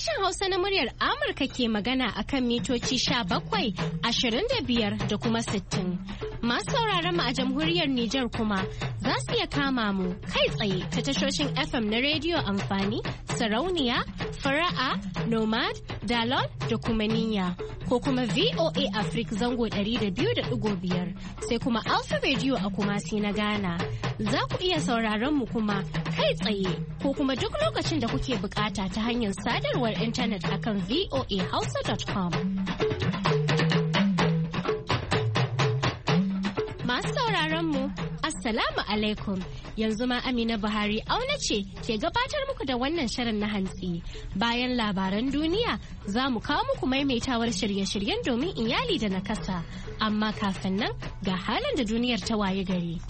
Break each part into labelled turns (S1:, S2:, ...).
S1: Sashen Hausa na muryar Amurka ke magana akan mitoci 17, 25 da kuma 60. Masu sauraron mu a jamhuriyar Nijar kuma za su iya kama mu kai tsaye ta tashoshin FM na rediyo amfani, sarauniya, fara'a, nomad, dalol da kuma niyya. Ko kuma VOA Africa zango 200.5 sai kuma Alpha Radio a Kumasi na Ghana. Za ku iya sauraron mu kuma kai tsaye ko kuma duk lokacin da kuke bukata ta hanyar sadarwar intanet akan voahausa.com. Masu sauraron mu Assalamu alaikum, yanzu ma Amina Buhari auna ce ke gabatar muku da wannan shirin na hantsi. Bayan labaran duniya za mu kawo muku maimaitawar shirye-shiryen domin iyali da nakasa. Amma kafin nan ga halin da duniyar ta waye gari.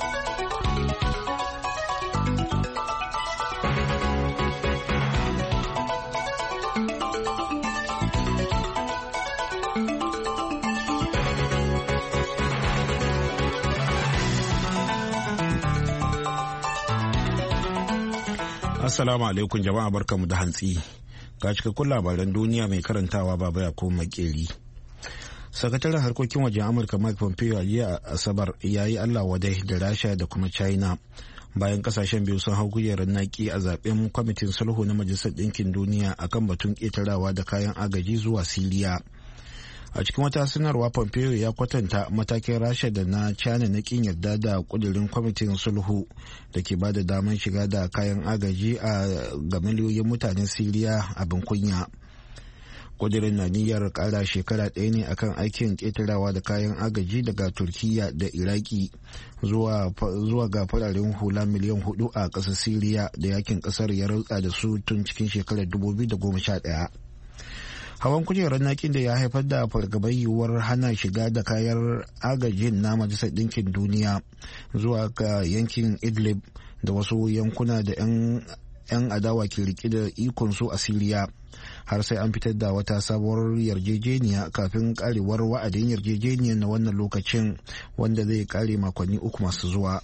S2: Assalamu alaikum jama'a, barkamu da hantsi. Ga cikakkun labaran duniya mai karantawa baba ya kuma makeri. Sakataren harkokin wajen Amurka Mike Pompeo a jiya Asabar ya yi Allah wadai da Rasha da kuma China bayan kasashen biyu sun hau kujerar naki a zaben kwamitin sulhu na Majalisar Ɗinkin Duniya akan batun ƙetarawa da kayan agaji zuwa Siriya. A cikin wata sanarwa, Pompeo ya kwatanta matakin Rasha da na China na kin yarda da kudirin kwamitin sulhu da ke bada damar shiga da kayan agaji ga miliyoyin mutanen Siriya abin kunya. Kudirin na niyyar kara shekara ɗaya ne akan aikin ƙetarawa da kayan agaji daga Turkiyya da Iraki zuwa ga fararen hula miliyan 4 a ƙasar Siriya da yakin ƙasar ya rutsa da su tun cikin shekarar 2011. Hawan kujerar nakin da ya haifar da fargabar yiwuwar hana shiga da kayan agajin na Majalisar Ɗinkin Duniya zuwa ga yankin Idlib da wasu yankuna da 'yan adawa ke rike da ikonsu a Siriya, har sai an fitar da wata sabuwar yarjejeniya kafin karewar wa'adin yarjejeniyar na wannan lokacin, wanda zai kare makonni 3 masu zuwa.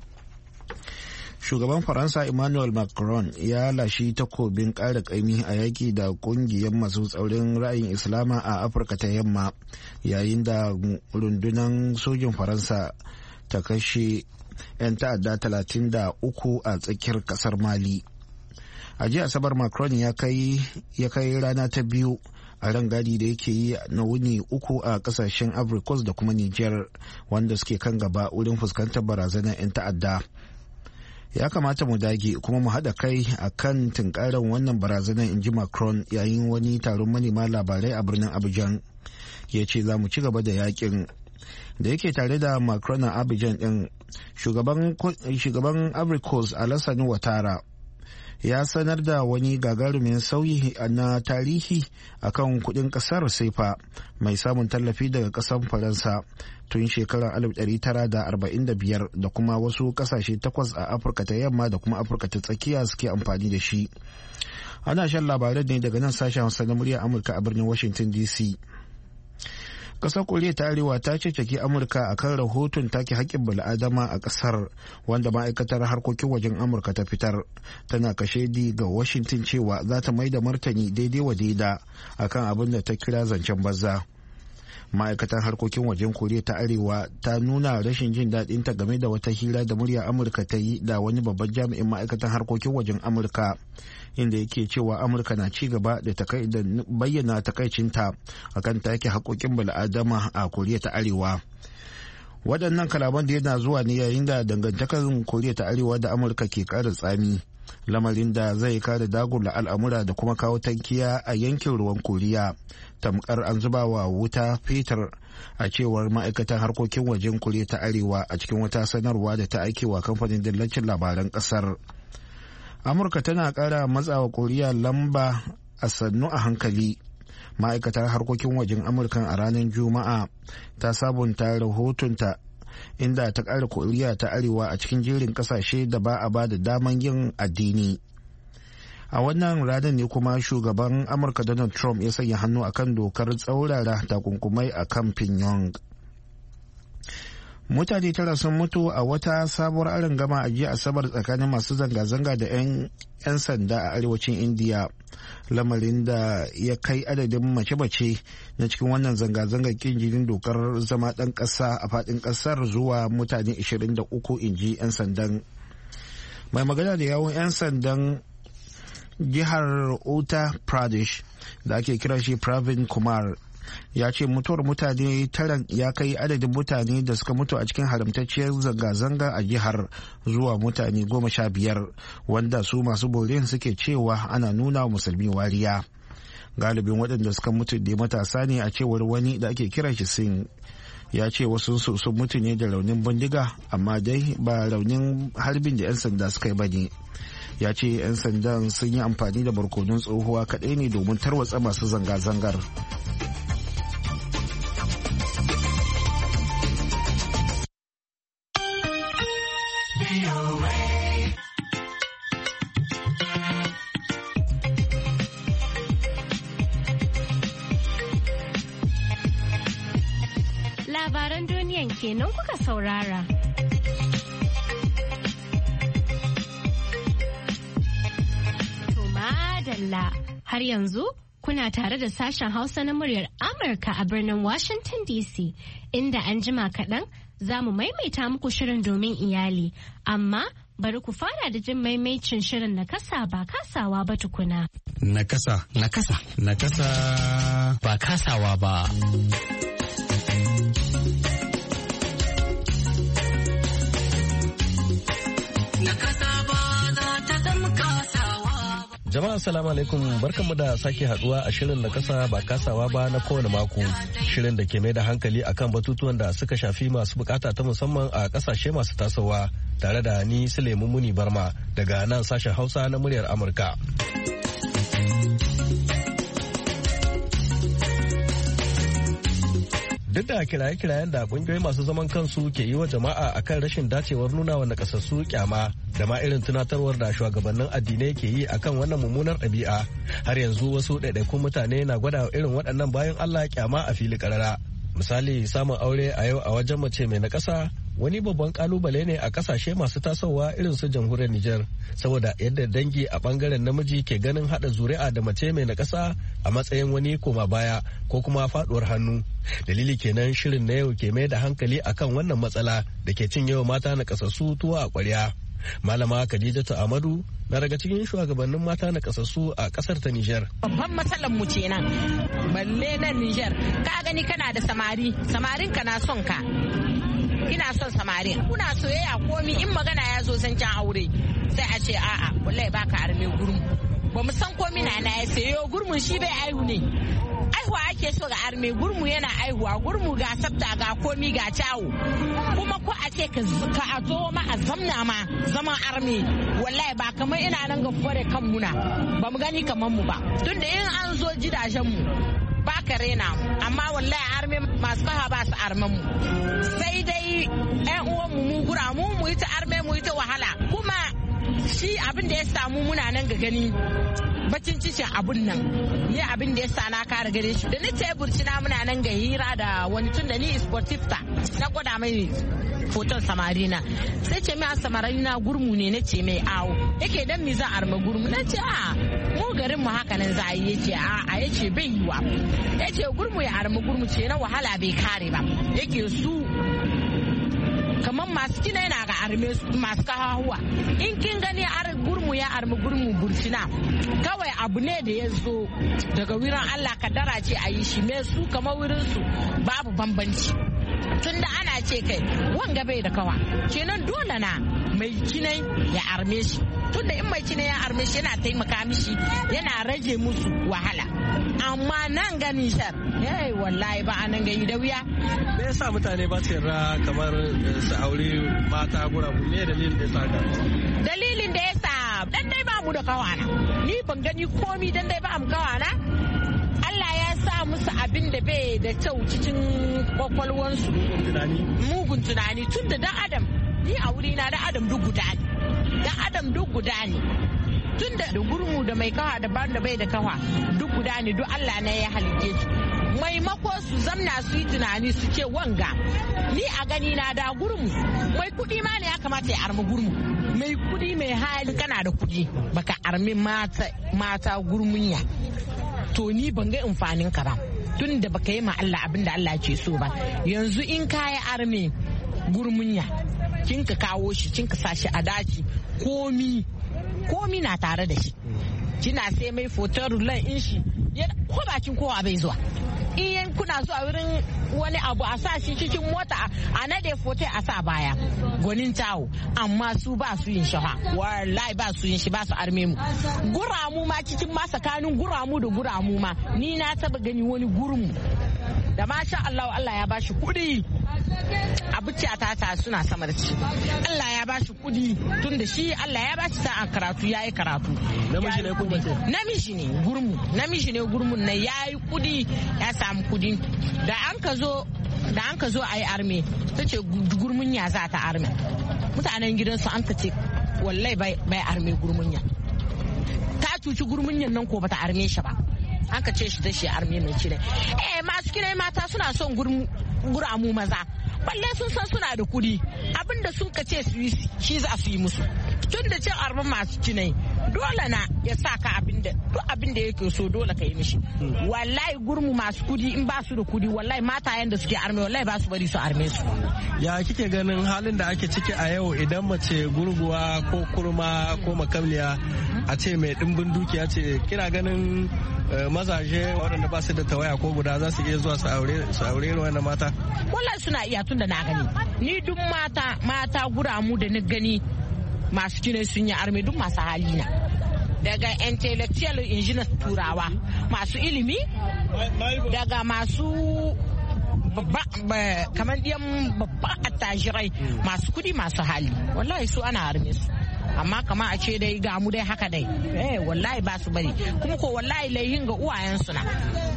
S2: Shugaban Faransa Emmanuel Macron ya lashi takobin ƙara ƙaimi a yaƙi da ƙungiyar masu tsaurin ra'ayin Islama a Afirka ta Yamma, yayin da rundunar sojin Faransa ta kashe 'yan ta'adda 33 a tsakiyar ƙasar Mali. A jiya Asabar, Macron ya kai rana ta biyu a rangadi da yake yi na wuni 3 a ƙasashen Ivory Coast da kuma Niger, wanda suke kan gaba wurin fuskantar barazanar 'yan ta'adda. Ya kamata mu dage kuma mu haɗa kai a kan tunkarar wannan barazanar, in ji Macron yayin wani taron manema labarai a birnin Abidjan. Ya ce za mu ci gaba da yakin. Da yake tare da Macron a Abidjan ɗin, shugaban Ivory Coast Alassane Ouattara ya sanar da wani gagarumin sauyi na tarihi akan kudin kasar sefa mai samun tallafi daga kasar Faransa tun shekarar 1945 da kuma wasu kasashe 8 a Afirka ta Yamma da kuma Afirka ta Tsakiya suke amfani da shi. Ana shan labaran ne daga nan sashen Hausa na muryar Amurka a birnin Washington DC. Ƙasar Koriya ta Arewa ta ceceki Amurka a kan rahoton take haƙƙin bal'adama a ƙasar, wanda ma'aikatar harkokin wajen Amurka ta fitar, tana kashedi ga Washington cewa za ta mai da martani daidai wa daida akan abin da ta kira zancen banza. Ma'aikatar harkokin wajen Koriya ta Arewa ta nuna rashin jin daɗin ta game da wata hira da murya Amurka ta yi da wani babban jami'in ma'aikatar harkokin wajen Amurka, inda yake cewa Amurka na ci gaba da bayyana takaicinta akan take haƙoƙin bal'adama a Koriya ta Arewa. Waɗannan kalaman da yana zuwa ne yayin da dangantakar Koriya ta Arewa da Amurka ke ƙara tsami, lamarin da zai kare dagula al'amura da kuma kawo tankiya a yankin ruwan Koriya, tamkar an zuba wa wuta fetur, a cewar ma'aikatan harkokin wajen Koriya ta Arewa a cikin wata sanarwa da ta aike wa kamfanin dillacin labaran ƙasar. Amurka tana ƙara matsawa Koriya lamba a sannu a hankali. Ma'aikatar harkokin wajen Amurka a ranar Juma'a ta sabunta rahotonta inda ta ƙara Koriya ta Arewa a cikin jerin ƙasashe da ba a ba da daman yin addini. A wannan ranar ne kuma shugaban Amurka Donald Trump ya sanya hannu akan dokar tsaurara takunkumai a kan Pyongyang. mutane 9 sun mutu a wata sabuwar arangama a jiya asabar tsakanin masu zanga-zanga da 'yan sanda a arewacin indiya, lamarin da ya kai adadin mace-mace na cikin wannan zanga-zangar kin jinin dokar zama ɗan ƙasa a faɗin ƙasar zuwa mutane 23, inji 'yan sandan. Mai magana da yawon 'yan sandan jihar Uttar Pradesh da ake kira shi Pravin Kumar ya ce mutuwar mutane 9 ya kai adadin mutane da suka mutu a cikin haramtacciyar zanga-zanga a jihar zuwa mutane 15, wanda su masu borin suke cewa ana nuna wa musulmi wariya. Galibin waɗanda suka mutu da matasa ne a cewar wani da ake kira shi Singh. Ya ce wasu sun mutu ne da raunin bindiga, amma dai ba raunin harbin da 'yan sanda suka yi ba ne. Ya ce 'yan sandan sun yi amfani da barkonun tsohuwa kaɗai ne domin tarwatsa masu zanga-zangar.
S1: Labaran duniyan kenan kuka saurara. To madalla, har yanzu kuna tare da sashen Hausa na muryar Amurka a birnin Washington DC, inda an jima kaɗan za mu maimaita muku shirin domin iyali, amma bari ku fara da jin maimaicin shirin na kasa ba kasawa ba tukuna.
S3: Na kasa. Ba kasawa ba. Jama'a assalamu alaikum, barkanmu da sake haduwa a shirin na kasa ba kasawa ba na kowane mako, shirin da ke mai da hankali akan batutuwan da suka shafi masu bukata ta musamman a kasashe masu tasowa, tare da ni Suleiman Muni Barma daga nan sashen Hausa na muryar Amurka. Duk da kiraye-kirayen da kungiyoyi masu zaman kansu ke yi wa jama'a akan rashin dacewar nuna wa nakasassu kyama da ma irin tunatarwar da shugabannin addinai ke yi akan wannan mummunar ɗabi'a, har yanzu wasu ɗaiɗaikun mutane na gwada irin waɗannan bayan Allah kyama a fili ƙarara. Misali, samun aure a yau a wajen mace mai nakasa wani babban kalubale ne a kasashe masu tasowa irin su jamhuriyar Nijar, saboda yadda dangi a bangaren namiji ke ganin hada zuri'a da mace mai nakasa a matsayin wani koma baya ko kuma faduwar hannu. Dalili kenan shirin na yau ke mai da hankali akan wannan matsala da ke cin yawa mata nakasassu tuwa a kwarya. Malama Khadijatu Amadu na daga cikin shugabannin mata nakasassu a kasar ta Nijar.
S4: Babban matsalar mu kenan, balle nan Nijar, ka gani kana da samarin ka na son ka. Ina son samari, kuna soyayya komi in magana ya zo zancen aure sai a ce a'a wallahi baka arme gurmu, ba mu san komi na ya sayo gurmun shi bai aihu ne, aihuwa ake so ga arme, gurmu yana aihuwa, gurmu ga sabta ga komi ga cawo, kuma ko a ce ka zo ma a zamna ma zaman arme wallahi ba kamar ina nan ga fure kan muna ba mu gani kamar mu ba, tunda in an zo gidajen mu ba ka rena mu, amma wallahi arme masu kaha ba su armen mu, sai dai ƴan uwan mu gura mu yi ta arme mu yi ta wahala, kuma shi abin da ya samu muna nan ga gani bacin cicin abun nan ni abin da ya sa na kara gare shi da ni teburci na muna nan ga hira da wani tun da ni sportifta na gwada mai foton samarina sai ce mai samarina gurmu ne na ce mai awo yake dan mi zan arma gurmu na ce a mu garin mu haka nan za a yi yace a yace bai yiwa yace gurmu ya arma gurmu ce na wahala bai kare ba yake su kamar masu kina yana ga arme masu kahahuwa in kin gani gurmu ya armi gurmu burkina kawai abu ne da ya zo daga wurin Allah kaddara ce a yi shi me su kamar wurin su babu bambanci tunda ana ce kai wanga bai da kawa kenan dole na mai kinai ya arme shi tunda in mai kinai ya arme shi yana taimaka mishi yana rage musu wahala amma nan ganin shar wallahi ba anan gani da wuya.
S3: Me yasa mutane ba su yarda kamar su aure mata gurabu, me dalilin da yasa?
S4: Dalilin da yasa dan dai ba mu da kawana, ni ban gani komi dan dai ba mu kawana. Allah ya sa musu abin da bai da kyau cikin kwakwalwansu, mugun tunani tun da dan adam, ni a wuri na dan adam duk guda ne, dan adam duk guda ne. Tun da gurmu da mai kawa da ban da bai da kawa duk guda ne, duk Allah ne ya halice su. maimako su zamna su yi tunani su ce wanga ni a gani na da gurmu mai kudi ma ne ya kamata ya armi gurmu mai kudi mai hali kana da kudi baka armi mata gurmunya to ni ban ga amfanin ka ba tun da baka yi ma Allah abin da Allah ce so ba. Yanzu in ka yi armi gurmunya kin ka kawo shi kin ka sa shi a daci komi na tare da shi kina sai mai foton rulan in shi ko bakin kowa bai zuwa in kuna zuwa wurin wani abu a sa shi cikin mota a nade fotai a sa baya gwanin tawo amma su ba su yin shafa wallahi ba su yin shi ba su arme mu guramu ma cikin ma tsakanin guramu da guramu ma ni na taba gani wani gurmu da masha Allah ya bashi kudi abuci a tata suna sama da shi Allah ya bashi kudi tun da shi Allah ya bashi sa'an karatu yayi karatu namiji ne gurmun na yayi kudi ya samu kudi da an ka zo a yi arme ta ce gurmunya za ta arme mutanen gidansu an ka ce wallahi bai arme gurmunya ta cuci gurmunyan nan ko bata arme shi ba an ka ce shi da shi arme mai cire masu kinai mata suna son guramu maza balle sun san suna da kudi abinda sun ka ce su yi shi za su yi musu tun da cin arba masu cinai dole na ya sa ka abinda yake so dole ka yi mishi wallahi gurmu masu kudi in ba su da kudi wallahi matayen da suke arme wallahi ba su bari su arme su.
S3: Ya kike ganin halin da ake ciki a yau idan mace gurguwa ko kurma ko makamliya a ce mai dimbin dukiya ce kina ganin mazaje waɗanda ba su da tawaya ko guda za su iya zuwa su aure wannan mata?
S4: Wallahi suna iya tun da na gani ni duk mata guramu da na gani masu kine sun yi arme duk masu hali na daga intellectual engineers turawa masu ilimi daga masu kamar ɗiyan babban attajirai masu kudi masu hali wallahi su ana arme su amma kama a ce dai ga mu dai haka dai wallahi ba su bari kuma ko wallahi laihin ga uwayensu na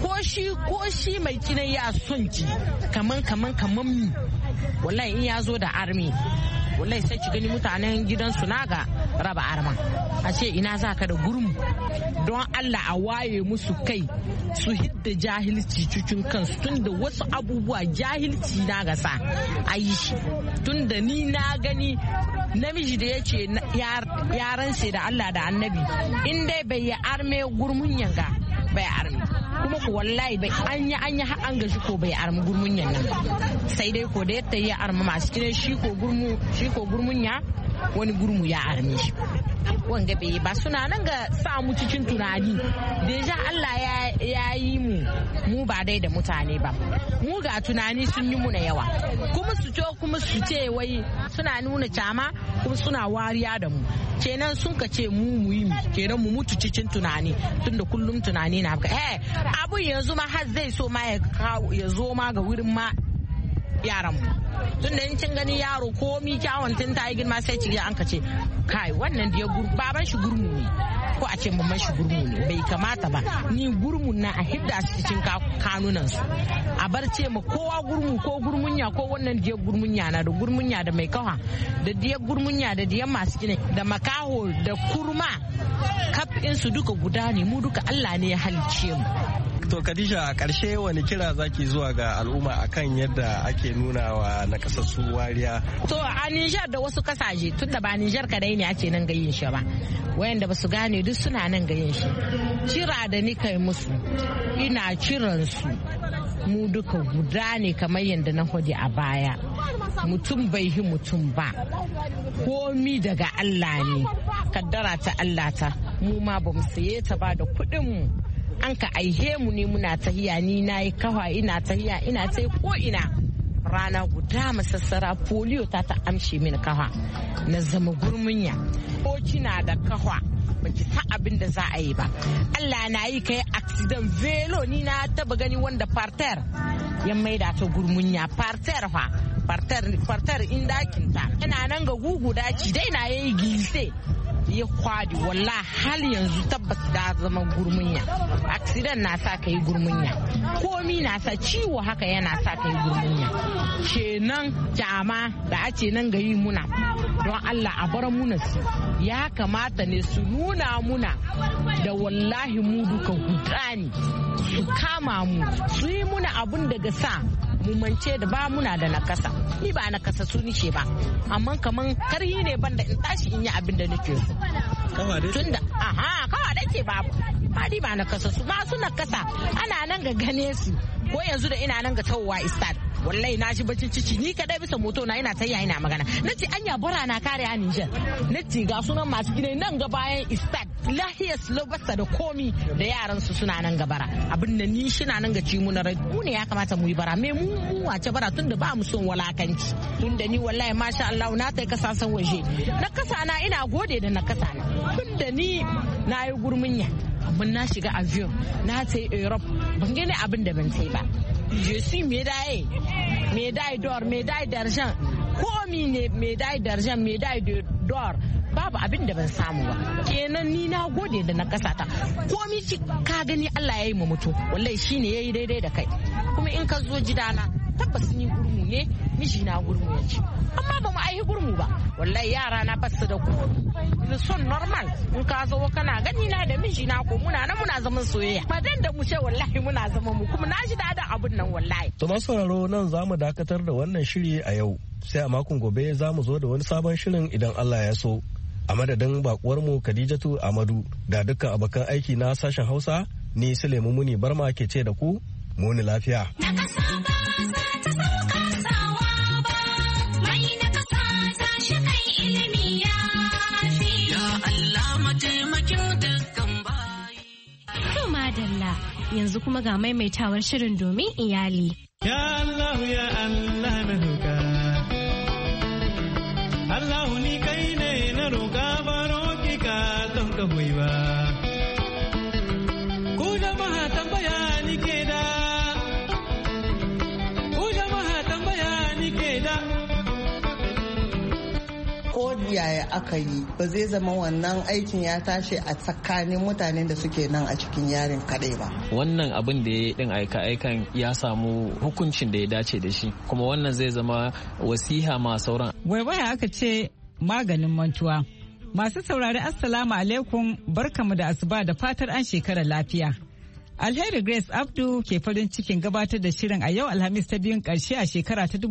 S4: ko shi mai kinan ya son ki kaman mi wallahi in ya zo da armi wallahi sai ki gani mutanen gidansu na ga raba arman a ce ina za ka da gurmu don Allah a waye musu kai su hidda jahilci cikin kansu tunda wasu abubuwa jahilci na ga sa a yi shi tunda ni na gani namiji da ya ce yaran sai da Allah da annabi in dai bai yi arme gurmun yanga bai arme kuma ko wallahi bai an yi an gashi ko bai arme gurmun nan sai dai ko da yadda ya arme masu kine shi ko gurmun ya wani gurmu ya arme shi wanga bai ba suna nan ga sa mu cikin tunani deja Allah ya yi mu ba dai da mutane ba mu ga tunani sun yi mu na yawa kuma su ce wai suna nuna kyama kuma suna wariya da mu kenan sun ka ce mu yi kenan mu mutu cikin tunani tunda kullum tunani na abun yanzu ma har zai so ma ya zo ma ga wurin ma yaran mu tunda in kin gani yaro komi kyawun tun ta yi girma sai ci an ka ce kai wannan da ya baban shi gurmu ne ko a ce mamman shi gurmu ne bai kamata ba ni gurmun na a hidda su cikin kanunan su a bar ce ma kowa gurmu ko gurmunya ko wannan da gurmunya na da gurmunya da mai kawa da diya gurmunya da diyan masu gine da makaho da kurma kafin su duka guda ne mu duka Allah ne ya halicce mu.
S3: To Khadija a ƙarshe wani kira zaki zuwa ga al'umma akan yadda ake nuna wa nakasassu wariya?
S4: To a Nijar da wasu kasashe tun da ba Nijar kadai ne ake nan gayin shi ba wayanda ba su gane duk suna nan gayin shi. Kira da ni kai musu ina kiran su mu duka guda ne kamar yadda na hodi a baya mutum bai yi mutum ba komi daga Allah ne kaddara ta Allah ta mu ma ba mu saye ta ba da kuɗin mu an ka aihe mu ne muna tahiya ni na yi kawa ina tahiya ina ta ko ina rana guda masassara polio ta amshe mini kawa na zama gurmunya ko kina da kawa baki sa abin da za a yi ba Allah na yi kai accident velo ni na taba gani wanda parter ya maida ta gurmunya parter fa parter indakinta ina nan ga gugu daci dai na yayi gilse ya kwadi wallahi hal yanzu tabbas da zama gurmunya accident na sa kai gurmunya komi na sa ciwo haka yana sa kai gurmunya kenan jama da ace nan ga yi muna don Allah a bar muna su ya kamata ne su nuna muna da wallahi mu duka hudani su kama mu su yi muna abun daga sa mu mance da ba muna da nakasa ni ba nakasa su nice ba amma kaman karhi ne banda in tashi in yi abin da nake so tunda kawa da ce babu hadi ba nakasa su ba su nakasa ana nan ga gane su ko yanzu da ina nan ga tawowa istad wallahi na shi bacin cici ni kadai bisa moto na ina tayya ina magana nace anya bara na kare a Niger nace ga sunan masu gine nan ga bayan istad lahiya slobasta da komi da yaran su suna nan ga bara abin da ni shi na nan ga ci mu na mu ne ya kamata mu yi bara me mu wace bara tunda ba mu son walakanci tunda ni wallahi masha Allah na tai kasasan waje na kasa na ina gode da na kasa na tunda ni na yi gurminya mun na shiga avion na tai Europe ban gane abin da ban tai ba je suis médaille d'or médaille d'argent komi ne médaille d'argent médaille d'or babu abin da ban samu ba kenan ni na gode da na kasata komi ka gani Allah ya yi mu mutu wallahi shine yayi daidai da kai kuma in ka zo gidana tabbas ni gurmu ne miji na gurmu ya ce amma ba mu aihi gurmu ba wallahi yara na basu da ku son normal in ka zo kana gani na da miji na ko muna zaman soyayya madan da mu ce wallahi muna zaman mu kuma na ji da abun nan wallahi
S3: to masu sauraro nan zamu dakatar da wannan shiri a yau sai a makon gobe zamu zo da wani sabon shirin idan Allah ya so a madadin bakuwar mu Khadijatu Amadu da dukkan abokan aiki na sashen Hausa ni Sulaimu Muni Barma ke ce da ku muni lafiya.
S1: Yanzu kuma ga maimaitawar shirin domin iyali.
S5: Ya Allah ya Allah na roƙa. Allah ni kai ne na roƙa baro ki ka don ka hoyi ba. Ku jama'a tambaya ni ke da. Ku jama'a tambaya ni ke da.
S6: Ko yaya aka yi ba zai zama wannan aikin ya tashi a tsakanin mutanen da suke nan a cikin yarin kadai ba.
S7: Wannan abin da ya yi din aika-aikan ya samu hukuncin da ya dace da shi kuma wannan zai zama wasiha ma sauran. Waiwaya
S8: aka ce maganin mantuwa. Masu saurari assalamu alaikum barkamu da asuba da fatar an shekara lafiya. Alheri Grace Abdu ke farin cikin gabatar da shirin a yau Alhamis ta biyun karshe a shekara ta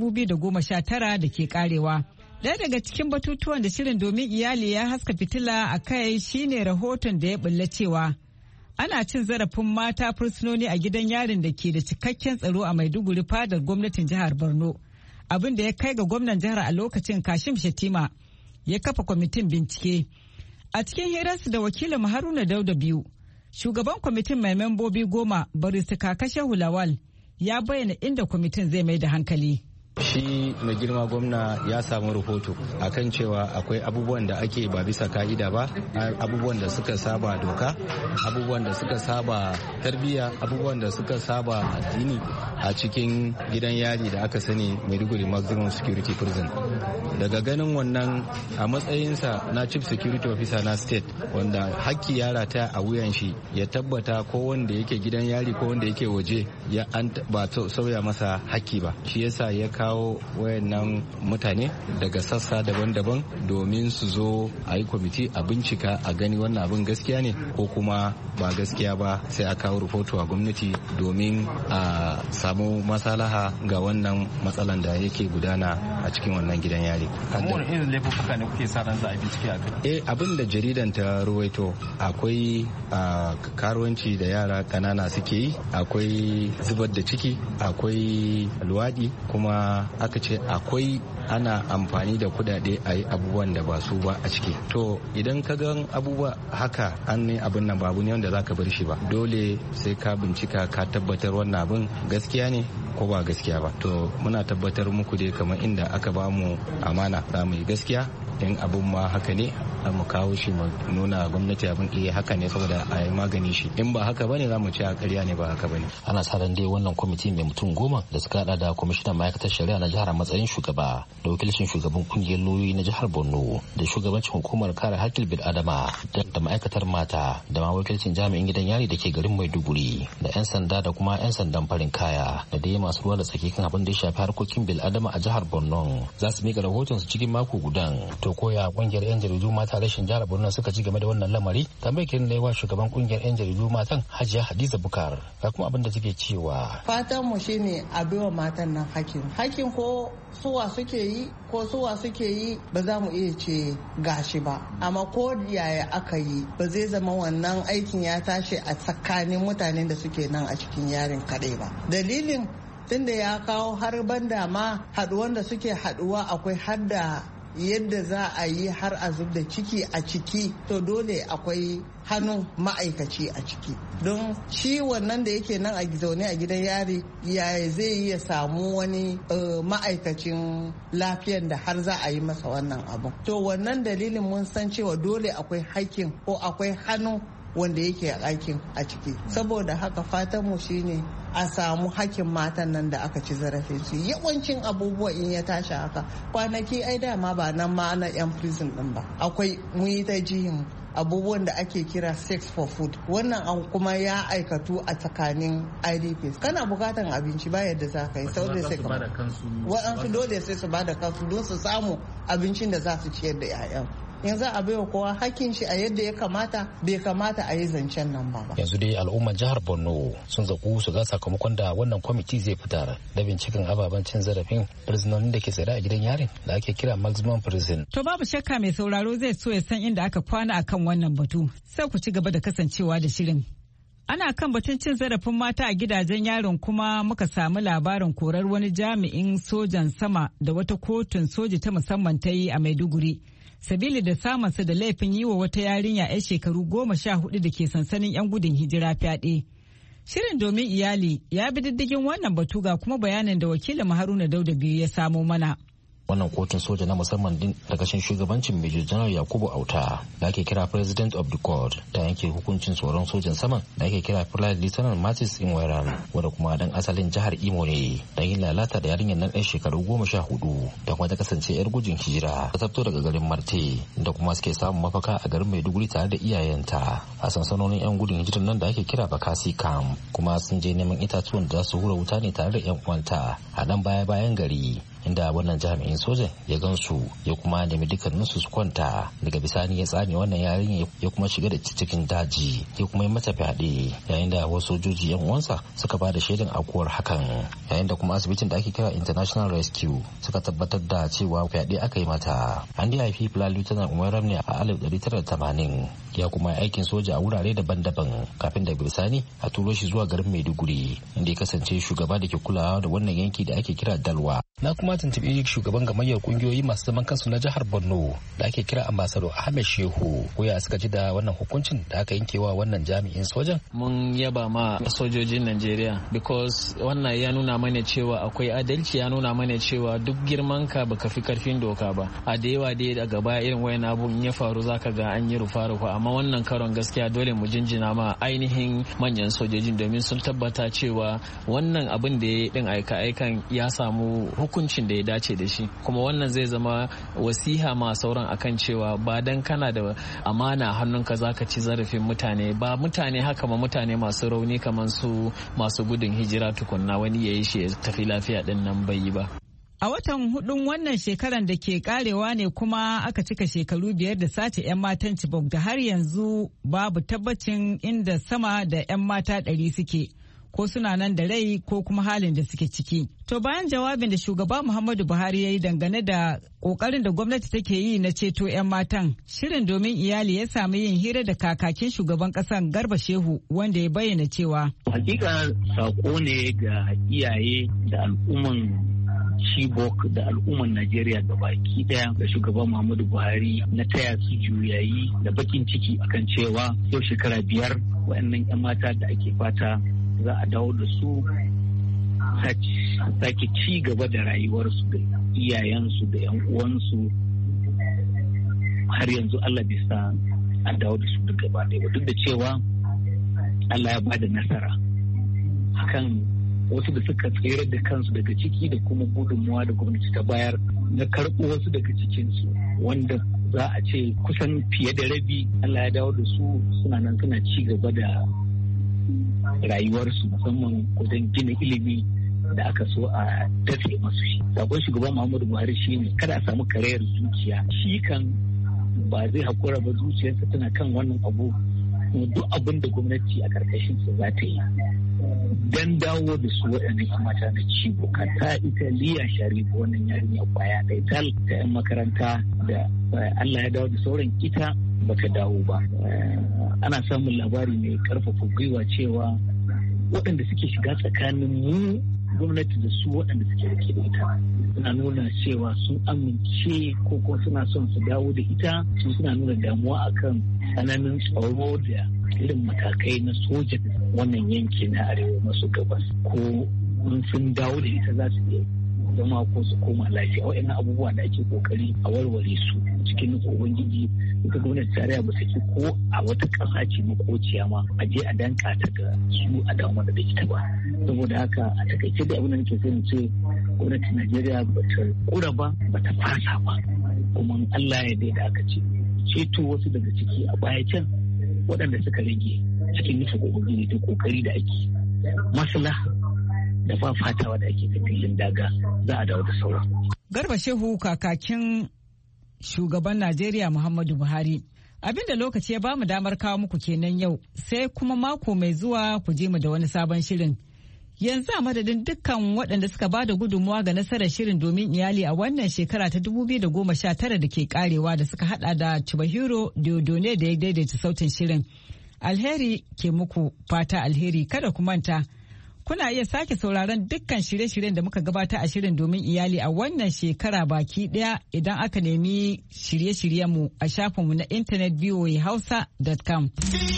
S8: 2019 da ke karewa. Daya daga cikin batutuwan da shirin domin iyali ya haska fitila a kai shine rahoton da ya bulla cewa ana cin zarafin mata fursunoni a gidan yarin da ke da cikakken tsaro a Maiduguri fadar gwamnatin jihar Borno. Abin da ya kai ga gwamnan jihar a lokacin Kashim Shettima ya kafa kwamitin bincike. A cikin hirarsu da wakilin Haruna Dauda biyu, shugaban kwamitin mai membobi 10 Barista Kakashe Hulawal ya bayyana inda kwamitin zai mai da hankali.
S9: Shi mai girma gwamna ya samu rahoto akan cewa akwai abubuwan da ake ba bisa ka'ida ba, abubuwan da suka saba doka, abubuwan da suka saba tarbiyya, abubuwan da suka saba addini a cikin gidan yari da aka sani Maiduguri Maximum Security Prison. Daga ganin wannan a matsayinsa na Chief Security Officer na State, wanda hakki ya rata a wuyan shi ya tabbata ko wanda yake gidan yari ko wanda yake waje ya ba sauya masa hakki ba. Shi yasa ya kawo wayannan mutane daga sassa daban-daban domin su zo a yi kwamiti a bincika a gani wannan abin gaskiya ne ko kuma ba gaskiya ba, sai a kawo rahoto a gwamnati domin a samu masalaha ga wannan matsalan da yake gudana a cikin wannan gidan yari.
S10: Wani irin laifuka ne kuke sa ran za a bincike a kai?
S9: Abin da jaridan ta ruwaito akwai karuwanci da yara kanana suke yi, akwai zubar da ciki, akwai luwadi, kuma aka ce akwai ana amfani da kudade a yi abubuwan da ba su ba a ciki. To idan ka gan abubuwa haka an ne abin nan babu ne wanda za ka bar shi ba, dole sai ka bincika ka tabbatar wannan abin gaskiya ne ko ba gaskiya ba. To muna tabbatar muku dai kamar inda aka ba mu amana za mu yi gaskiya, in abin ma haka ne mu kawo shi mu nuna gwamnati abin haka ne saboda a yi magani shi, in ba haka bane za mu ce a ƙarya ne ba haka bane.
S11: Ana sa ran dai wannan kwamiti mai mutum 10 da suka hada da kwamishinan ma'aikatar shari'a na jihar a matsayin shugaba, da wakilcin shugaban kungiyar lauyoyi na jihar Borno, da shugabancin hukumar kare haƙƙin bil adama da ma'aikatar mata, da ma wakilcin jami'in gidan yari da ke garin Maiduguri, da 'yan sanda da kuma 'yan sandan farin kaya, da dai masu ruwa da tsaki kan abin da ya shafi harkokin bil adama a jihar Borno za su mika rahoton su cikin mako gudan. to koya kungiyar 'yan jaridu mata rashin jihar Borno suka ji game da wannan lamari tambayar kiran da yawa shugaban kungiyar 'yan jaridu matan Hajiya Hadiza Bukar ga kuma abin da take cewa
S6: fatan mu shine a biwa matan nan hakkin ko suwa suke yi ba za mu iya ce gashi ba amma ko yaya aka yi ba zai zama wannan aikin ya tashi a tsakanin mutanen da suke nan a cikin yarin kaɗai ba. Dalilin tunda ya kawo har banda ma haɗuwan da suke haɗuwa akwai har da yadda za a yi har a zub da ciki a ciki, to dole akwai hannun ma'aikaci a ciki. Don shi wannan da yake nan a zaune a gidan yari yaya zai yi ya samu wani ma'aikacin lafiyan da har za a yi masa wannan abu. To wannan dalilin mun san cewa dole akwai hakkin ko akwai hannu wanda yake aikin a ciki. Saboda haka fatanmu shine a samu hakkin matan nan da aka ci zarafin su. Yawancin abubuwa in ya tashi haka kwanaki ai dama ba nan ma na yan prison din ba, akwai mu yi ta jihin abubuwan da ake kira sex for food, wannan an kuma ya aikatu a tsakanin IDPs. Kana bukatan abinci ba yadda za ka yi saboda sai ka waɗansu dole sai su bada kansu don su samu abincin da za su ciyar da 'ya'yan. yanzu a baiwa kowa hakkin shi a yadda ya kamata, bai kamata a yi zancen nan ba.
S11: Yanzu dai al'ummar jihar Borno sun zaku su ga sakamakon da wannan kwamiti zai fitar da binciken ababen cin zarafin prisonin da ke tsare a gidan yarin da ake kira maximum prison.
S8: To babu shakka mai sauraro zai so ya san inda aka kwana akan wannan batu, sai ku ci gaba da kasancewa da shirin. Ana kan batun cin zarafin mata a gidajen yaron kuma muka samu labarin korar wani jami'in sojan sama da wata kotun soji ta musamman ta yi a Maiduguri. Sabili da samunsa da laifin yi wa wata yarinya 'yan shekaru 14 da ke sansanin 'yan gudun hijira fyaɗe. Shirin domin iyali ya bi diddigin wannan batu ga kuma bayanin da wakilin Haruna Dauda biyu ya samo mana.
S11: Wannan kotun soja na musamman din ƙarƙashin shugabancin Major General Yakubu Auta da ake kira President of the Court ta yanke hukuncin tsoron sojan saman da ake kira Flight Lieutenant Martis Inwairan wanda kuma dan asalin jihar Imo ne da yin lalata da yarinyar nan 'yan shekaru 14 da kuma ta kasance 'yar gujin hijira ta tafto daga garin Marte da kuma suke samun mafaka a garin Maiduguri tare da iyayenta a sansanonin 'yan gudun hijirar nan da ake kira Bakasi Camp, kuma sun je neman itatuwan da za su hura wuta ne tare da 'yan uwanta a dan bayan gari, inda wannan jami'in sojan ya gansu ya kuma nemi dukkaninsu su kwanta. Daga bisani ya tsame wannan yarinya ya kuma shiga da cikin daji ya kuma yi mata fyaɗe, yayin da wasu sojoji yan uwansa suka ba da shaidan aukuwar hakan, yayin da kuma asibitin da ake kira International Rescue suka tabbatar da cewa fyaɗe aka yi mata. An dai haifi Flight Lieutenant Umaram ne a 1980 ya kuma aikin soja a wurare daban-daban kafin da bisani a turo shi zuwa garin Maiduguri inda ya kasance shugaba da ke kulawa da wannan yanki da ake kira Dalwa. Na kuma tuntuɓi shugaban gamayyar kungiyoyi masu zaman kansu na jihar Borno da ake kira Ambassador Ahmed Shehu ko ya suka ji da wannan hukuncin da aka yankewa wannan jami'in sojan.
S7: Mun yaba ma sojojin Najeriya because wannan ya nuna mana cewa akwai adalci, ya nuna mana cewa duk girman ka baka fi karfin doka ba. A da yawa dai daga baya irin wayan abun ya faru zaka ga an yi rufa-rufa, amma wannan karon gaskiya dole mu jinjina ma ainihin manyan sojojin domin sun tabbata cewa wannan abin da ya din aika-aikan ya samu hukuncin da ya dace da shi, kuma wannan zai zama wasiha ma sauran akan cewa ba dan kana da amana hannunka zaka ci zarafin mutane ba, mutane haka ma mutane masu rauni kamar su masu gudun hijira tukunna wani yayi shi ya tafi lafiya din nan bai yi ba.
S8: A watan hudun wannan shekaran da ke karewa ne kuma aka cika shekaru 5 da sace 'yan matan Chibok da har yanzu babu tabbacin inda sama da 'yan mata 100 suke, ko suna nan da rai ko kuma halin da suke ciki. To bayan jawabin da shugaba Muhammadu Buhari ya yi dangane da kokarin da gwamnati take yi na ceto 'yan matan, shirin domin iyali ya sami yin hira da kakakin shugaban kasan Garba Shehu wanda ya bayyana cewa
S12: hakika sako ne ga iyaye da al'umman Chibok da al'umman Najeriya da baki daya da shugaban Muhammadu Buhari na taya su juyayi da bakin ciki akan cewa yau shekara 5 waɗannan 'yan mata da ake fata za a dawo da su sake ci gaba da rayuwarsu da iyayensu da 'yan uwansu har yanzu Allah bai sa a dawo da su da gaba ɗaya, duk da cewa Allah ya bada nasara hakan. Wasu da suka tsere da kansu daga ciki da kuma gudunmuwa da gwamnati ta bayar na karɓo wasu daga cikinsu wanda za a ce kusan fiye da rabi Allah ya dawo da su suna nan suna ci gaba da rayuwarsu musamman wajen gina ilimi da aka so a dafe masu shi. Sakon shugaban Muhammadu Buhari shine kada a samu karayar zuciya. Shi kan ba zai haƙura ba, zuciyarsa tana kan wannan abu. Duk abin da gwamnati a karkashin su za ta yi dan dawo da su waɗannan yan mata na cibo, ta Italiya Sharifu wannan yarinya kwaya ɗaya tal ta yan makaranta da Allah ya dawo da sauran ita bata dawo ba. Ana samun labari mai karfafa gwiwa cewa waɗanda suke shiga tsakanin mu gwamnati da su waɗanda suke rike da ita suna nuna cewa sun amince ko kuma suna son su dawo da ita, su suna nuna damuwa akan tsananin tsaro da irin matakai na soja wannan yanki na arewa maso gabas, ko sun dawo da ita za su iya zama ko su koma lafiya. Waɗannan abubuwa da ake kokari a warware su cikin nufin ubangiji. Ita gwamnati tarayya ba saki ko a wata ƙasa ce makociya ma a je a danka ta ga su a damu da ita ba. Saboda haka a takaice da abin da nake son ce gwamnatin Najeriya ba ta kura ba ta fasa ba, kuma Allah ya da aka ce ceto wasu daga ciki a baya can waɗanda suka rage cikin nufin ubangiji da kokari da ake maslaha da fafatawa da ake filin daga za a dawo da sauran.
S8: Garba Shehu kakakin shugaban Najeriya Muhammadu Buhari. Abinda lokaci ya bamu damar kawo muku kenan yau, sai kuma mako mai zuwa ku je mu da wani sabon shirin. Yanzu a madadin dukkan waɗanda suka bada gudunmuwa ga nasarar shirin domin iyali a wannan shekara ta 2019 da ke karewa, da suka hada da Chubahiro Diodone da ya daidaita sautin shirin. Alheri ke muku fata alheri, kada ku manta. Kuna iya sake sauraron dukkan shirye-shiryen da muka gabata a shirin domin iyali a wannan shekara baki daya idan aka nemi shirye-shiryenmu a shafinmu na intanet voahausa.com.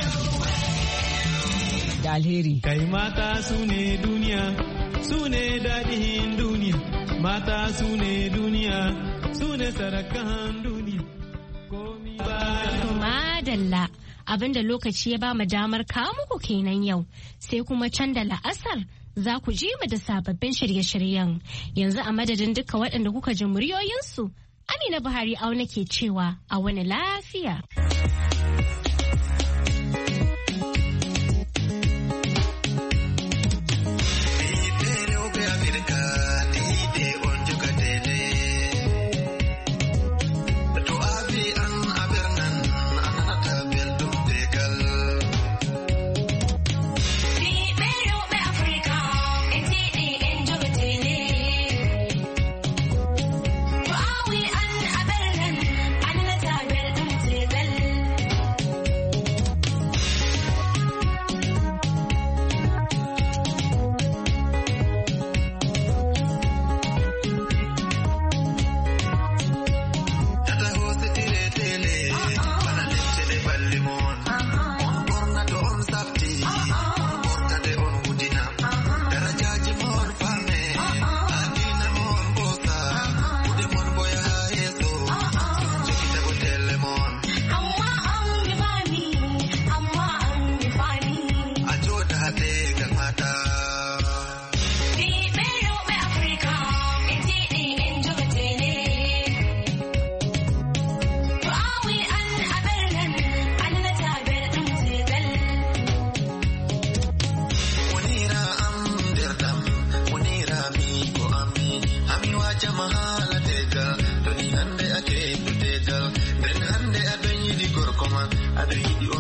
S8: Da alheri.
S5: Kai mata su ne duniya, su ne daɗin duniya, mata su ne duniya, su ne sarakan duniya.
S1: Madalla. Abinda lokaci ya ba mu damar kawo muku kenan yau, sai kuma can da la'asar za ku ji mu da sababbin shirye-shiryen. Yanzu a madadin duka waɗanda kuka ji muryoyinsu, Amina Buhari auna ke cewa a wani lafiya.
S13: Hande ake tutegal, den hande adon yidi gorkoma, adon yidi